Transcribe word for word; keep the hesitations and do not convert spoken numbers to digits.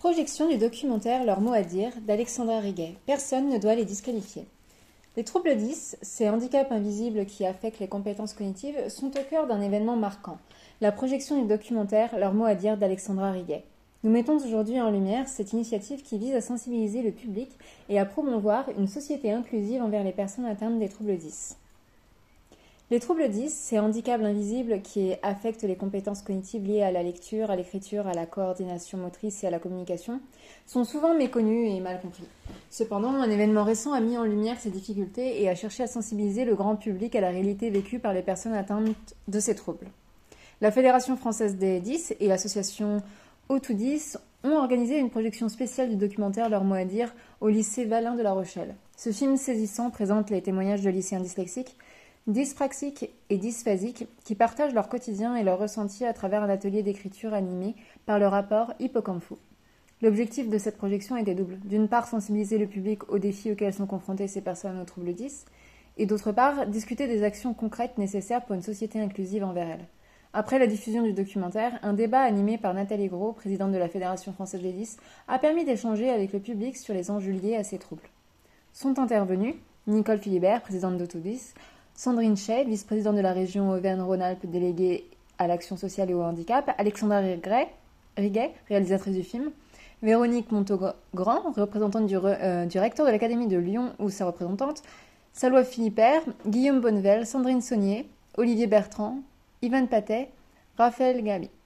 Projection du documentaire Leur mot à dire d'Alexandra Riguet. Personne ne doit les disqualifier. Les troubles dys, ces handicaps invisibles qui affectent les compétences cognitives, sont au cœur d'un événement marquant, la projection du documentaire Leur mot à dire d'Alexandra Riguet. Nous mettons aujourd'hui en lumière cette initiative qui vise à sensibiliser le public et à promouvoir une société inclusive envers les personnes atteintes des troubles dys. Les troubles dys, ces handicaps invisibles qui affectent les compétences cognitives liées à la lecture, à l'écriture, à la coordination motrice et à la communication, sont souvent méconnus et mal compris. Cependant, un événement récent a mis en lumière ces difficultés et a cherché à sensibiliser le grand public à la réalité vécue par les personnes atteintes de ces troubles. La Fédération française des dys et l'association O deux dys ont organisé une projection spéciale du documentaire Leur mot à dire au lycée Valin de La Rochelle. Ce film saisissant présente les témoignages de lycéens dyslexiques, dyspraxiques et dysphasiques qui partagent leur quotidien et leurs ressentis à travers un atelier d'écriture animé par le rapport Hippocampe. L'objectif de cette projection était double. D'une part, sensibiliser le public aux défis auxquels sont confrontées ces personnes aux troubles dys, et d'autre part, discuter des actions concrètes nécessaires pour une société inclusive envers elles. Après la diffusion du documentaire, un débat animé par Nathalie Gros, présidente de la Fédération française des dys, a permis d'échanger avec le public sur les enjeux liés à ces troubles. Sont intervenus Nicole Philibert, présidente d'O deux dys, Sandrine Chay, vice-présidente de la région Auvergne-Rhône-Alpes déléguée à l'action sociale et au handicap, Alexandra Riguet, réalisatrice du film, Véronique Montaugrand, représentante du, re, euh, du recteur de l'Académie de Lyon ou sa représentante, Salwa Philippert, Guillaume Bonnevel, Sandrine Saunier, Olivier Bertrand, Yvan Patet, Raphaël Gabi.